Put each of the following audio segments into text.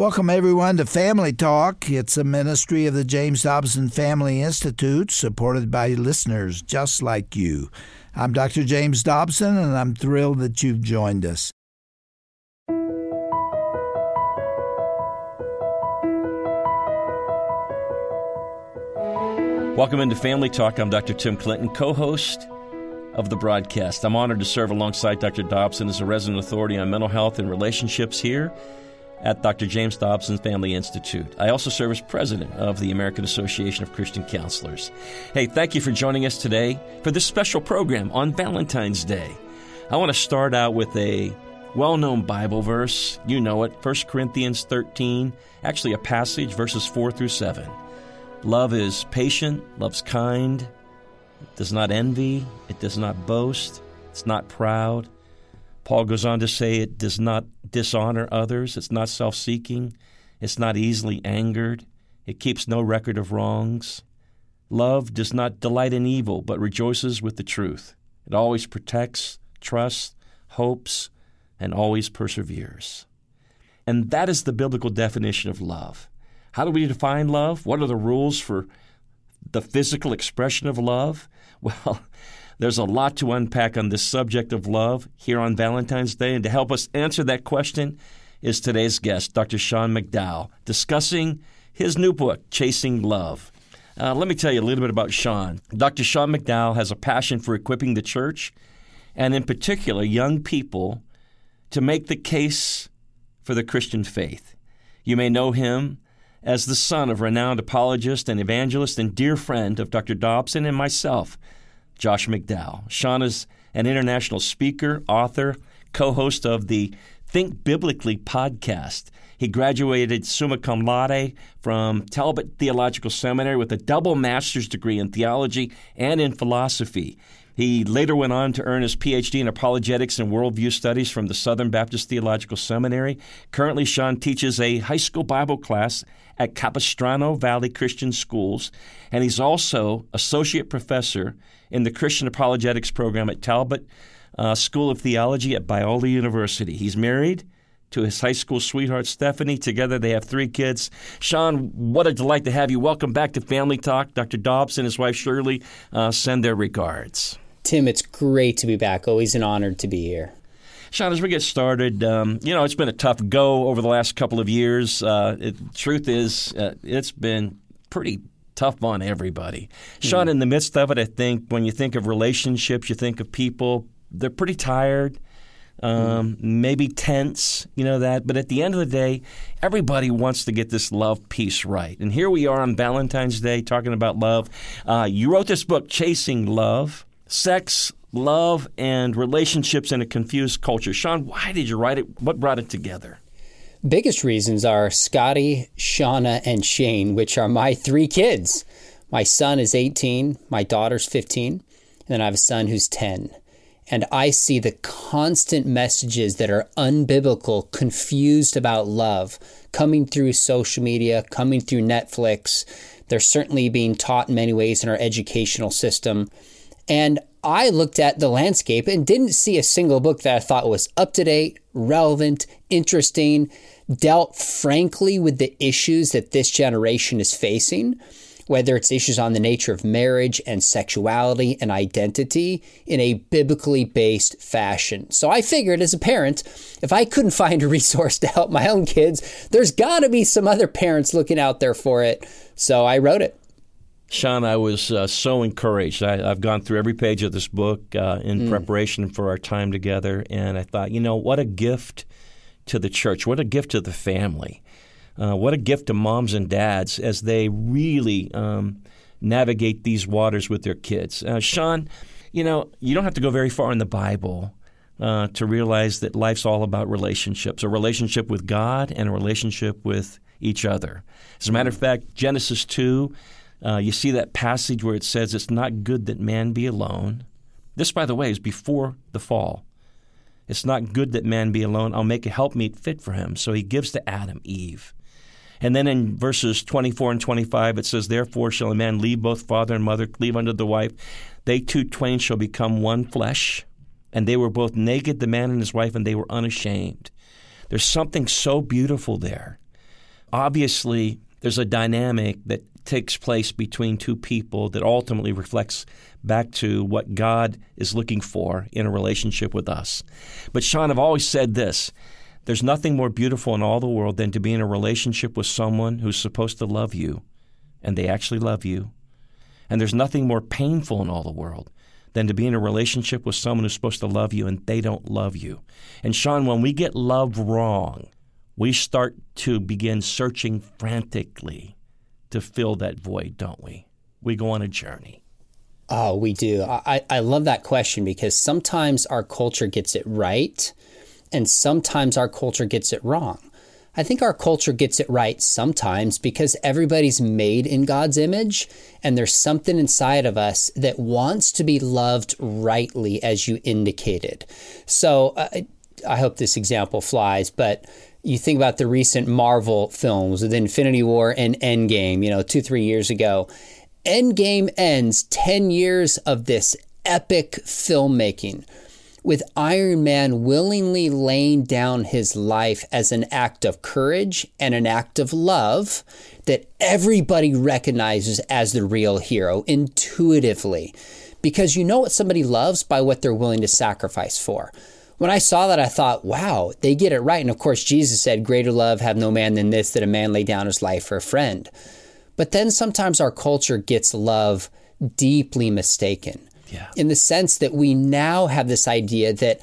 Welcome, everyone, to Family Talk. It's a ministry of the James Dobson Family Institute, supported by listeners just like you. I'm Dr. James Dobson, and I'm thrilled that you've joined us. Welcome into Family Talk. I'm Dr. Tim Clinton, co-host of the broadcast. I'm honored to serve alongside Dr. Dobson as a resident authority on mental health and relationships here at Dr. James Dobson Family Institute. I also serve as president of the American Association of Christian Counselors. Hey, thank you for joining us today for this special program on Valentine's Day. I want to start out with a well-known Bible verse. You know it, 1 Corinthians 13, actually a passage, verses 4 through 7. Love is patient, love's kind, it does not envy, it does not boast, it's not proud. Paul goes on to say it does not dishonor others, it's not self-seeking, it's not easily angered, it keeps no record of wrongs. Love does not delight in evil, but rejoices with the truth. It always protects, trusts, hopes, and always perseveres. And that is the biblical definition of love. How do we define love? What are the rules for the physical expression of love? Well, there's a lot to unpack on this subject of love here on Valentine's Day, and to help us answer that question is today's guest, Dr. Sean McDowell, discussing his new book, Chasing Love. Let me tell you a little bit about Sean. Dr. Sean McDowell has a passion for equipping the church, and in particular, young people, to make the case for the Christian faith. You may know him as the son of renowned apologist and evangelist and dear friend of Dr. Dobson and myself, Josh McDowell. Sean is an international speaker, author, co-host of the Think Biblically podcast. He graduated summa cum laude from Talbot Theological Seminary with a double master's degree in theology and in philosophy. He later went on to earn his Ph.D. in apologetics and worldview studies from the Southern Baptist Theological Seminary. Currently, Sean teaches a high school Bible class at Capistrano Valley Christian Schools, and he's also associate professor in the Christian Apologetics program at Talbot School of Theology at Biola University. He's married to his high school sweetheart, Stephanie. Together, they have 3 kids. Sean, what a delight to have you. Welcome back to Family Talk. Dr. Dobson and his wife, Shirley, send their regards. Tim, it's great to be back. Always an honor to be here. Sean, as we get started, it's been a tough go over the last couple of years. Truth is, it's been pretty tough on everybody. Sean, in the midst of it, I think when you think of relationships, you think of people, they're pretty tired, maybe tense, that. But at the end of the day, everybody wants to get this love piece right. And here we are on Valentine's Day talking about love. You wrote this book, Chasing Love, Sex, Love, and Relationships in a Confused Culture. Sean, why did you write it? What brought it together? Biggest reasons are Scotty, Shauna, and Shane, which are my 3 kids. My son is 18, my daughter's 15, and then I have a son who's 10. And I see the constant messages that are unbiblical, confused about love, coming through social media, coming through Netflix. They're certainly being taught in many ways in our educational system. And I looked at the landscape and didn't see a single book that I thought was up-to-date, relevant, interesting, dealt frankly with the issues that this generation is facing, whether it's issues on the nature of marriage and sexuality and identity in a biblically based fashion. So I figured as a parent, if I couldn't find a resource to help my own kids, there's got to be some other parents looking out there for it. So I wrote it. Sean, I was so encouraged. I've gone through every page of this book in preparation for our time together, and I thought, what a gift to the church, what a gift to the family, what a gift to moms and dads as they really navigate these waters with their kids. Sean, you don't have to go very far in the Bible to realize that life's all about relationships, a relationship with God and a relationship with each other. As a matter of fact, Genesis 2, you see that passage where it says it's not good that man be alone. This, by the way, is before the fall. It's not good that man be alone. I'll make a helpmeet fit for him. So he gives to Adam Eve. And then in verses 24 and 25, it says, therefore shall a man leave both father and mother, cleave unto the wife. They 2 twain shall become one flesh. And they were both naked, the man and his wife, and they were unashamed. There's something so beautiful there. obviously there's a dynamic that takes place between two people that ultimately reflects back to what God is looking for in a relationship with us. But Sean, I've always said this: there's nothing more beautiful in all the world than to be in a relationship with someone who's supposed to love you, and they actually love you. And there's nothing more painful in all the world than to be in a relationship with someone who's supposed to love you and they don't love you. And Sean, when we get love wrong, we start to begin searching frantically to fill that void, don't we? We go on a journey. Oh, we do. I love that question, because sometimes our culture gets it right and sometimes our culture gets it wrong. I think our culture gets it right sometimes because everybody's made in God's image, and there's something inside of us that wants to be loved rightly, as you indicated. So I hope this example flies, but you think about the recent Marvel films with Infinity War and Endgame, 2-3 years ago. Endgame ends 10 years of this epic filmmaking, with Iron Man willingly laying down his life as an act of courage and an act of love that everybody recognizes as the real hero intuitively. Because you know what somebody loves by what they're willing to sacrifice for. When I saw that, I thought, wow, they get it right. And of course, Jesus said, greater love have no man than this, that a man lay down his life for a friend. But then sometimes our culture gets love deeply mistaken. Yeah. In the sense that we now have this idea that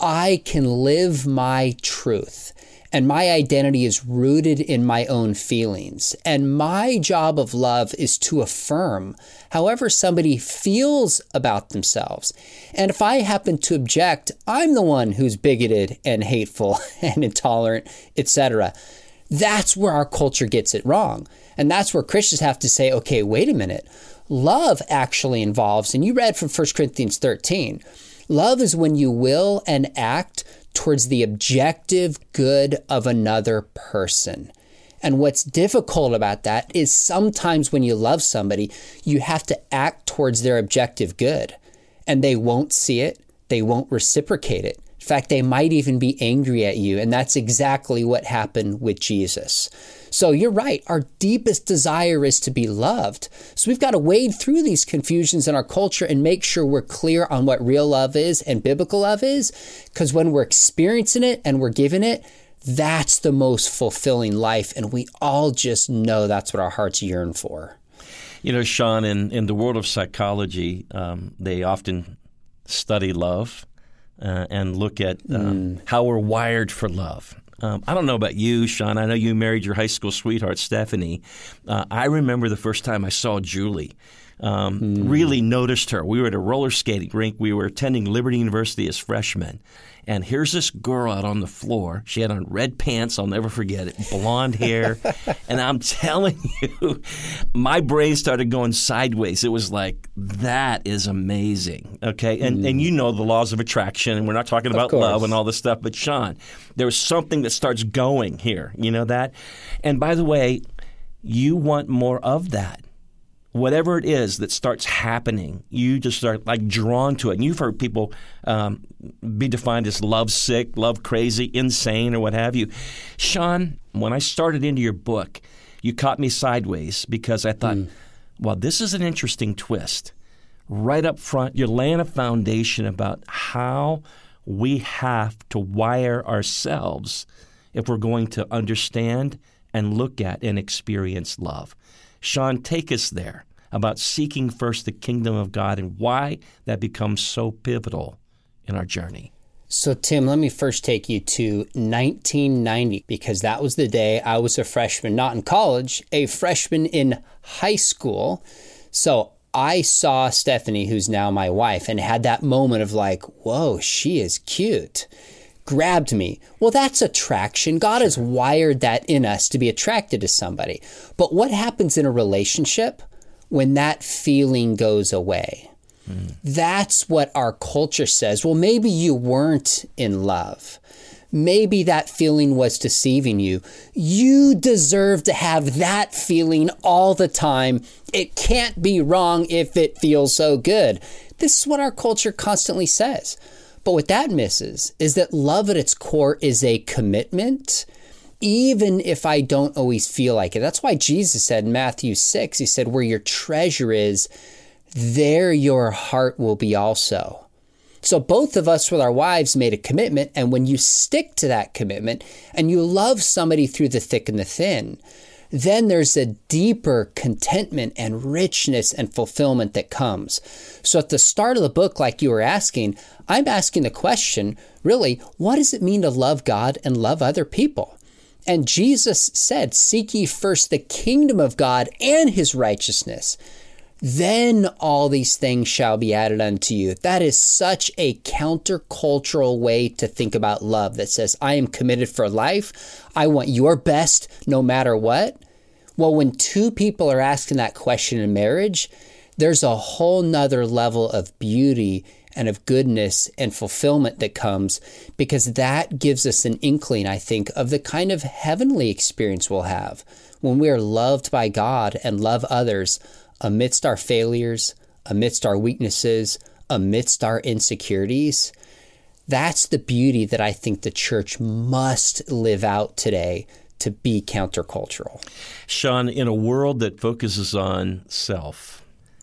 I can live my truth and my identity is rooted in my own feelings. And my job of love is to affirm however somebody feels about themselves. And if I happen to object, I'm the one who's bigoted and hateful and intolerant, etc. That's where our culture gets it wrong. And that's where Christians have to say, okay, wait a minute. Love actually involves, and you read from 1 Corinthians 13, love is when you will and act towards the objective good of another person. And what's difficult about that is sometimes when you love somebody, you have to act towards their objective good, and they won't see it. They won't reciprocate it. In fact, they might even be angry at you. And that's exactly what happened with Jesus. So you're right. Our deepest desire is to be loved. So we've got to wade through these confusions in our culture and make sure we're clear on what real love is and biblical love is. Because when we're experiencing it and we're giving it, that's the most fulfilling life. And we all just know that's what our hearts yearn for. Sean, in the world of psychology, they often study love and look at how we're wired for love. I don't know about you, Sean. I know you married your high school sweetheart, Stephanie. I remember the first time I saw Julie. Really noticed her. We were at a roller skating rink. We were attending Liberty University as freshmen. And here's this girl out on the floor. She had on red pants. I'll never forget it. Blonde hair. And I'm telling you, my brain started going sideways. It was like, that is amazing. Okay. And you know the laws of attraction. And we're not talking about love and all this stuff. But Sean, there was something that starts going here. You know that? And by the way, you want more of that. Whatever it is that starts happening, you just start drawn to it. And you've heard people be defined as love sick, love crazy, insane, or what have you. Sean, when I started into your book, you caught me sideways because I thought, well, this is an interesting twist. Right up front, you're laying a foundation about how we have to wire ourselves if we're going to understand and look at and experience love. Sean, take us there about seeking first the kingdom of God and why that becomes so pivotal in our journey. So, Tim, let me first take you to 1990, because that was the day I was a freshman, not in college, a freshman in high school. So I saw Stephanie, who's now my wife, and had that moment of whoa, she is cute. Grabbed me. Well, that's attraction. God has wired that in us to be attracted to somebody. But what happens in a relationship when that feeling goes away? That's what our culture says. Well, maybe you weren't in love. Maybe that feeling was deceiving you. You deserve to have that feeling all the time. It can't be wrong if it feels so good. This is what our culture constantly says. But what that misses is that love at its core is a commitment. even if I don't always feel like it. That's why Jesus said in Matthew 6, he said, where your treasure is, there your heart will be also. So both of us with our wives made a commitment, and when you stick to that commitment and you love somebody through the thick and the thin, then there's a deeper contentment and richness and fulfillment that comes. So at the start of the book, like you were asking, I'm asking the question, really, what does it mean to love God and love other people? And Jesus said, seek ye first the kingdom of God and his righteousness. Then all these things shall be added unto you. That is such a countercultural way to think about love that says, I am committed for life. I want your best no matter what. Well, when two people are asking that question in marriage, there's a whole nother level of beauty and of goodness and fulfillment that comes, because that gives us an inkling, I think, of the kind of heavenly experience we'll have when we are loved by God and love others amidst our failures, amidst our weaknesses, amidst our insecurities. That's the beauty that I think the church must live out today to be countercultural. Sean, in a world that focuses on self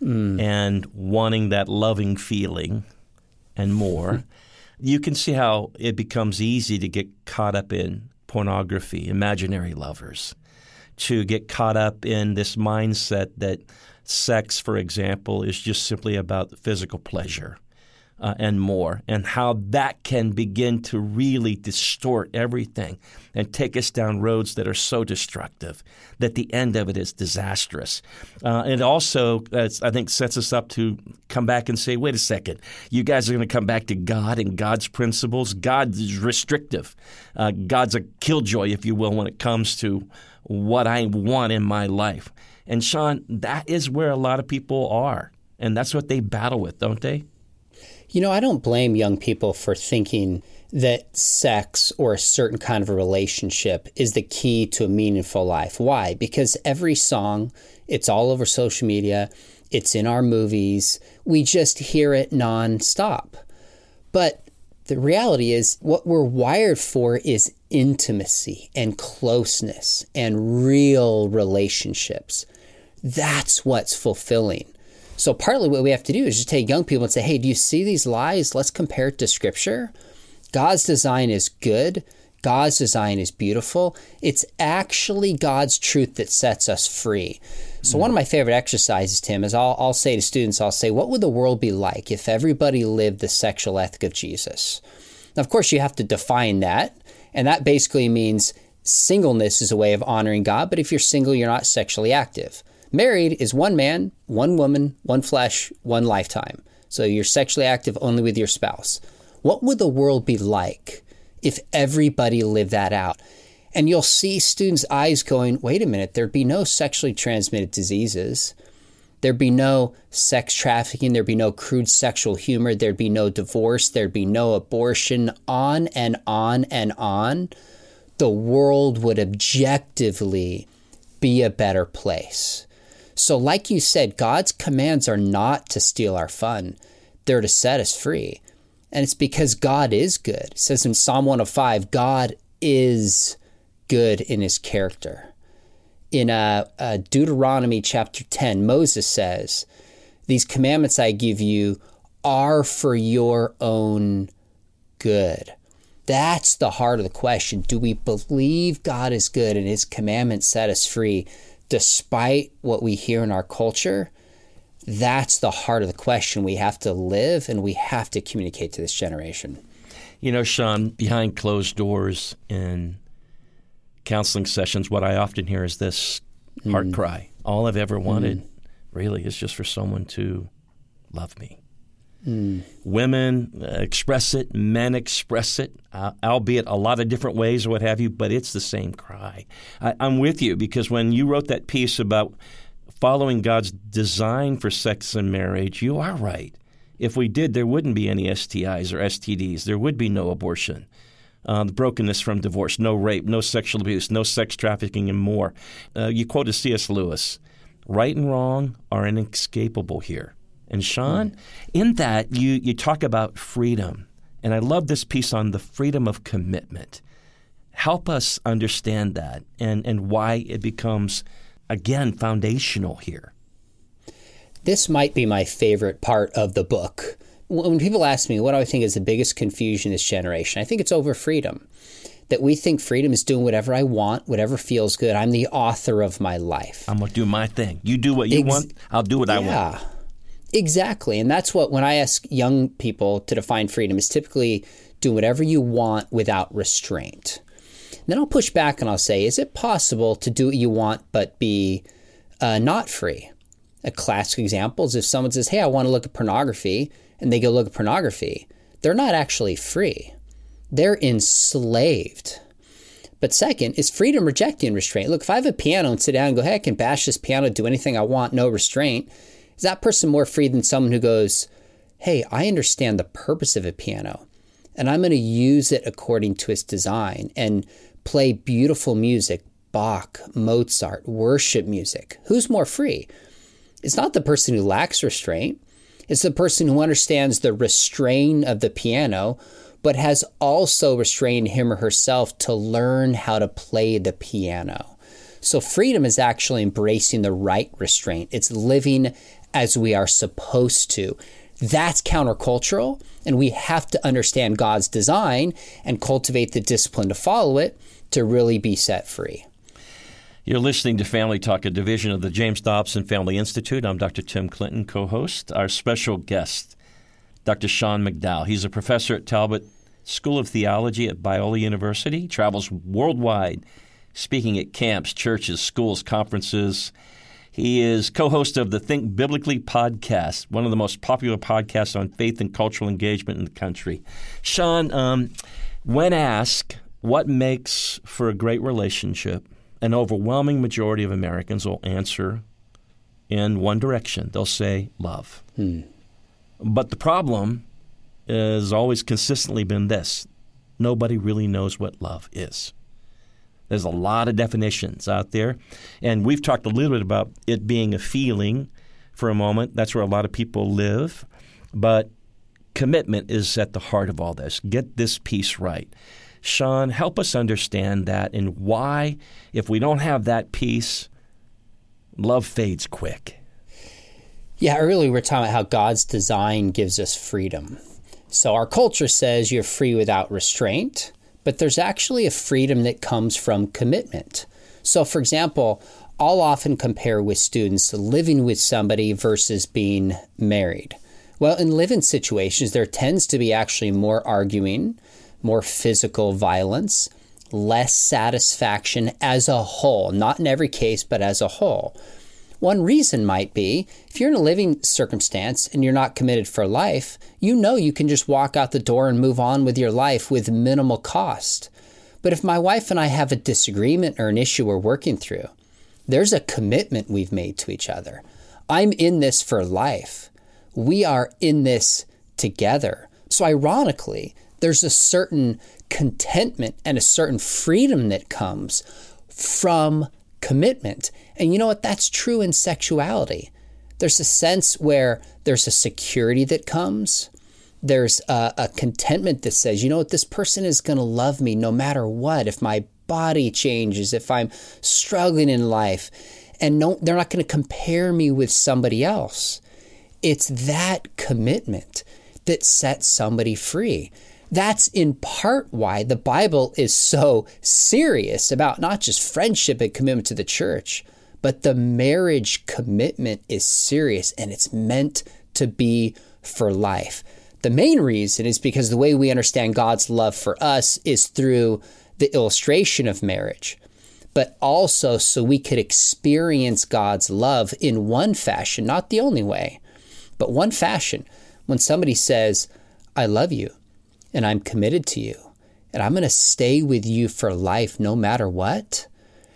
and wanting that loving feeling and more, you can see how it becomes easy to get caught up in pornography, imaginary lovers, to get caught up in this mindset that sex, for example, is just simply about physical pleasure and more, and how that can begin to really distort everything and take us down roads that are so destructive that the end of it is disastrous. It also, I think, sets us up to come back and say, wait a second, you guys are going to come back to God and God's principles. God is restrictive. God's a killjoy, if you will, when it comes to what I want in my life. And Sean, that is where a lot of people are, and that's what they battle with, don't they? You know, I don't blame young people for thinking that sex or a certain kind of a relationship is the key to a meaningful life. Why? Because every song, it's all over social media, it's in our movies, we just hear it nonstop. But the reality is what we're wired for is intimacy and closeness and real relationships. That's what's fulfilling. So partly what we have to do is just take young people and say, hey, do you see these lies? Let's compare it to Scripture. God's design is good. God's design is beautiful. It's actually God's truth that sets us free. So one of my favorite exercises, Tim, is I'll say to students, what would the world be like if everybody lived the sexual ethic of Jesus? Now, of course, you have to define that. And that basically means singleness is a way of honoring God. But if you're single, you're not sexually active. Married is one man, one woman, one flesh, one lifetime. So you're sexually active only with your spouse. What would the world be like if everybody lived that out? And you'll see students' eyes going, wait a minute, there'd be no sexually transmitted diseases. There'd be no sex trafficking. There'd be no crude sexual humor. There'd be no divorce. There'd be no abortion, on and on and on. The world would objectively be a better place. So like you said, God's commands are not to steal our fun. They're to set us free. And it's because God is good. It says in Psalm 105, God is good in his character. In Deuteronomy chapter 10, Moses says, these commandments I give you are for your own good. That's the heart of the question. Do we believe God is good and his commandments set us free despite what we hear in our culture? That's the heart of the question we have to live and we have to communicate to this generation. You know, Sean, behind closed doors in counseling sessions, what I often hear is this heart cry. All I've ever wanted really is just for someone to love me. Women express it, men express it, albeit a lot of different ways or what have you, but it's the same cry. I'm with you because when you wrote that piece about following God's design for sex and marriage, you are right. If we did, there wouldn't be any STIs or STDs. There would be no abortion, the brokenness from divorce, no rape, no sexual abuse, no sex trafficking, and more. You quoted C.S. Lewis, right and wrong are inescapable here. And Sean, in that, you talk about freedom. And I love this piece on the freedom of commitment. Help us understand that and why it becomes, again, foundational here. This might be my favorite part of the book. When people ask me what do I think is the biggest confusion in this generation, I think it's over freedom. That we think freedom is doing whatever I want, whatever feels good. I'm the author of my life. I'm going to do my thing. You do what you want, I'll do what I want. Yeah, exactly. And that's what, when I ask young people to define freedom, is typically do whatever you want without restraint. Then I'll push back and I'll say, is it possible to do what you want but be not free? A classic example is if someone says, hey, I want to look at pornography, and they go look at pornography, they're not actually free. They're enslaved. But second, is freedom rejecting restraint? Look, if I have a piano and sit down and go, hey, I can bash this piano, do anything I want, no restraint, is that person more free than someone who goes, hey, I understand the purpose of a piano, and I'm going to use it according to its design and play beautiful music, Bach, Mozart, worship music? Who's more free? It's not the person who lacks restraint. It's the person who understands the restraint of the piano, but has also restrained him or herself to learn how to play the piano. So freedom is actually embracing the right restraint. It's living as we are supposed to. That's countercultural, and we have to understand God's design and cultivate the discipline to follow it to really be set free. You're listening to Family Talk, a division of the James Dobson Family Institute. I'm Dr. Tim Clinton, co-host. Our special guest, Dr. Sean McDowell. He's a professor at Talbot School of Theology at Biola University. He travels worldwide, speaking at camps, churches, schools, conferences. He is co-host of the Think Biblically podcast, one of the most popular podcasts on faith and cultural engagement in the country. Sean, when asked what makes for a great relationship, an overwhelming majority of Americans will answer in one direction. They'll say love. But the problem has always consistently been this. Nobody really knows what love is. There's a lot of definitions out there. And we've talked a little bit about it being a feeling for a moment. That's where a lot of people live. But commitment is at the heart of all this. Get this piece right. Sean, help us understand that and why, if we don't have that piece, love fades quick. Yeah, earlier we were talking about how God's design gives us freedom. So our culture says you're free without restraint, but there's actually a freedom that comes from commitment. So, for example, I'll often compare with students living with somebody versus being married. Well, in living situations, there tends to be actually more arguing, more physical violence, less satisfaction as a whole, not in every case, but as a whole. One reason might be, if you're in a living circumstance and you're not committed for life, you know you can just walk out the door and move on with your life with minimal cost. But if my wife and I have a disagreement or an issue we're working through, there's a commitment we've made to each other. I'm in this for life. We are in this together. So ironically, there's a certain contentment and a certain freedom that comes from commitment. And you know what? That's true in sexuality. There's a sense where there's a security that comes. There's a contentment that says, you know what? This person is going to love me no matter what. If my body changes, if I'm struggling in life, and no, they're not going to compare me with somebody else. It's that commitment that sets somebody free. That's in part why the Bible is so serious about not just friendship and commitment to the church, but the marriage commitment is serious and it's meant to be for life. The main reason is because the way we understand God's love for us is through the illustration of marriage, but also so we could experience God's love in one fashion, not the only way, but one fashion. When somebody says, I love you, and I'm committed to you, and I'm going to stay with you for life no matter what,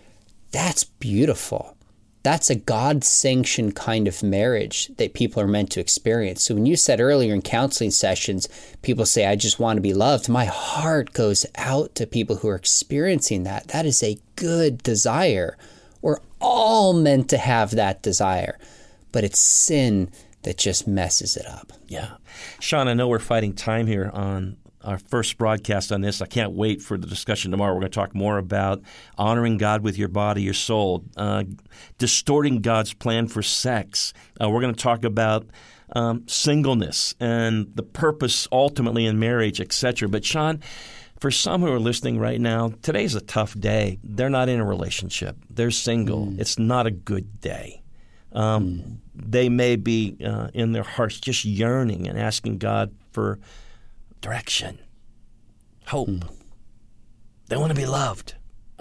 that's beautiful. That's a God-sanctioned kind of marriage that people are meant to experience. So when you said earlier in counseling sessions, people say, I just want to be loved, my heart goes out to people who are experiencing that. That is a good desire. We're all meant to have that desire, but it's sin that just messes it up. Yeah. Sean, I know we're fighting time here on our first broadcast on this. I can't wait for the discussion tomorrow. We're going to talk more about honoring God with your body, your soul, distorting God's plan for sex. We're going to talk about singleness and the purpose ultimately in marriage, etc. But Sean, for some who are listening right now, today's a tough day. They're not in a relationship. They're single. It's not a good day. They may be in their hearts just yearning and asking God for direction, hope. They want to be loved.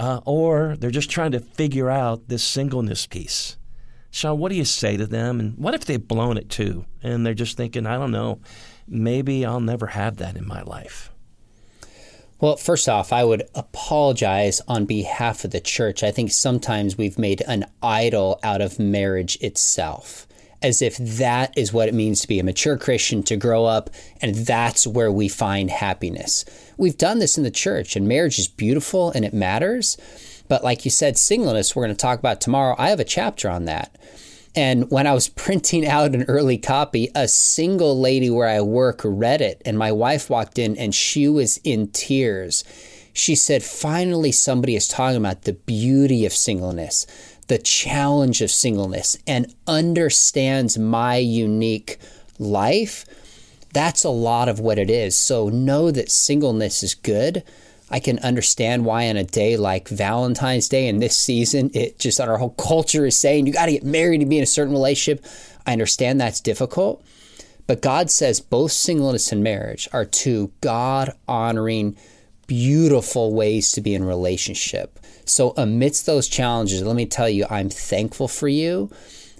Or they're just trying to figure out this singleness piece. Sean, what do you say to them? And what if they've blown it too? And they're just thinking, I don't know, maybe I'll never have that in my life. Well, first off, I would apologize on behalf of the church. I think sometimes we've made an idol out of marriage itself, as if that is what it means to be a mature Christian, to grow up, and that's where we find happiness. We've done this in the church, and marriage is beautiful and it matters. But like you said, singleness, we're going to talk about tomorrow. I have a chapter on that. And when I was printing out an early copy, a single lady where I work read it, and my wife walked in and she was in tears. She said, finally somebody is talking about the beauty of singleness, the challenge of singleness, and understands my unique life. That's a lot of what it is. So know that singleness is good. I can understand why on a day like Valentine's Day in this season, it just our whole culture is saying you got to get married to be in a certain relationship. I understand that's difficult, but God says both singleness and marriage are two God-honoring, beautiful ways to be in relationship. So amidst those challenges, let me tell you, I'm thankful for you.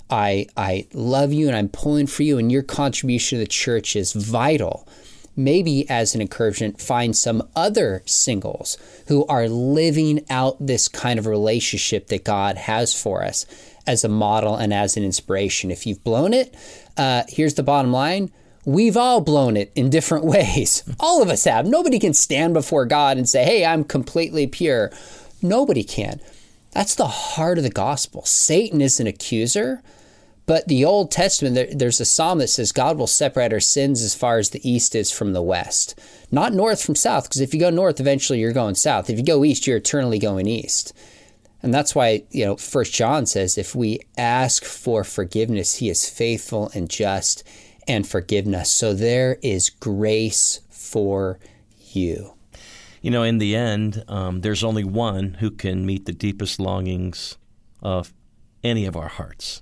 I love you and I'm pulling for you, and your contribution to the church is vital. Maybe as an encouragement, find some other singles who are living out this kind of relationship that God has for us as a model and as an inspiration. If you've blown it, here's the bottom line. We've all blown it in different ways. All of us have. Nobody can stand before God and say, hey, I'm completely pure. Nobody can. That's the heart of the gospel. Satan is an accuser. But the Old Testament, there's a psalm that says God will separate our sins as far as the east is from the west. Not north from south, because if you go north, eventually you're going south. If you go east, you're eternally going east. And that's why, 1 John says, if we ask for forgiveness, he is faithful and just and forgiven us. So there is grace for you. In the end, there's only one who can meet the deepest longings of any of our hearts.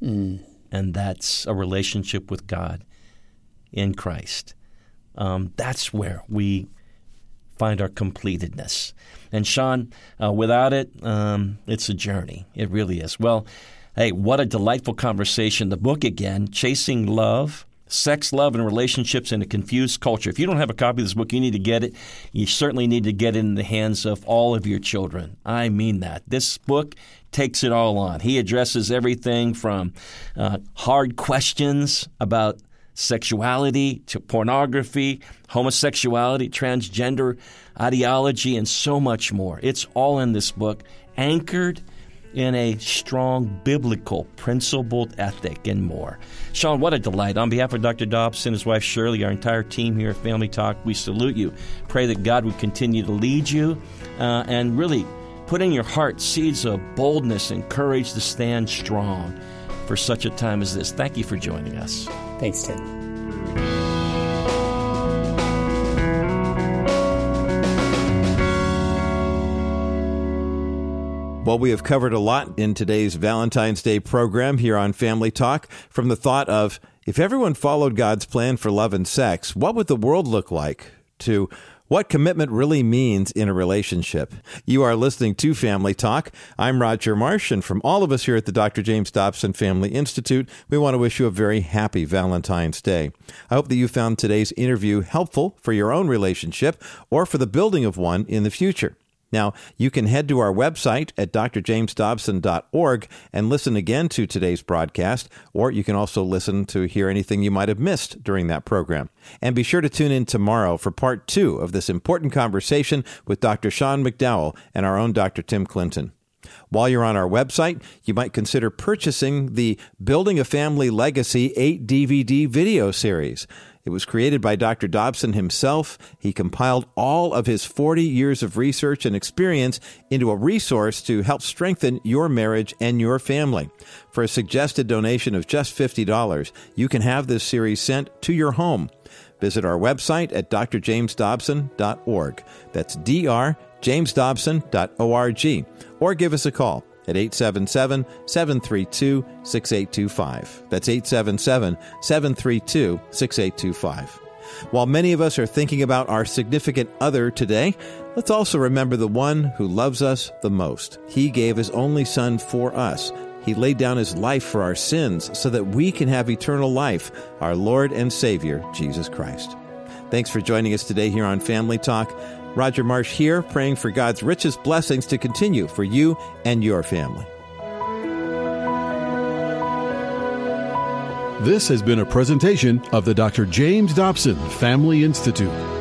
And that's a relationship with God in Christ. That's where we find our completedness. And Sean, without it, it's a journey. It really is. Well, hey, what a delightful conversation. The book again, Chasing Love, Sex, Love, and Relationships in a Confused Culture. If you don't have a copy of this book, you need to get it. You certainly need to get it in the hands of all of your children. I mean that. This book takes it all on. He addresses everything from hard questions about sexuality to pornography, homosexuality, transgender ideology, and so much more. It's all in this book, anchored in a strong biblical principled ethic and more. Sean, what a delight. On behalf of Dr. Dobson, his wife Shirley, our entire team here at Family Talk, we salute you. Pray that God would continue to lead you and really put in your heart seeds of boldness and courage to stand strong for such a time as this. Thank you for joining us. Thanks, Tim. Well, we have covered a lot in today's Valentine's Day program here on Family Talk, from the thought of, if everyone followed God's plan for love and sex, what would the world look like? To what commitment really means in a relationship. You are listening to Family Talk. I'm Roger Marsh, and from all of us here at the Dr. James Dobson Family Institute, we want to wish you a very happy Valentine's Day. I hope that you found today's interview helpful for your own relationship or for the building of one in the future. Now, you can head to our website at drjamesdobson.org and listen again to today's broadcast, or you can also listen to hear anything you might have missed during that program. And be sure to tune in tomorrow for part 2 of this important conversation with Dr. Sean McDowell and our own Dr. Tim Clinton. While you're on our website, you might consider purchasing the Building a Family Legacy 8 DVD video series. It was created by Dr. Dobson himself. He compiled all of his 40 years of research and experience into a resource to help strengthen your marriage and your family. For a suggested donation of just $50, you can have this series sent to your home. Visit our website at drjamesdobson.org. That's drjamesdobson.org. Or give us a call at 877-732-6825. That's 877-732-6825. While many of us are thinking about our significant other today, let's also remember the one who loves us the most. He gave his only Son for us. He laid down his life for our sins so that we can have eternal life, our Lord and Savior, Jesus Christ. Thanks for joining us today here on Family Talk. Roger Marsh here, praying for God's richest blessings to continue for you and your family. This has been a presentation of the Dr. James Dobson Family Institute.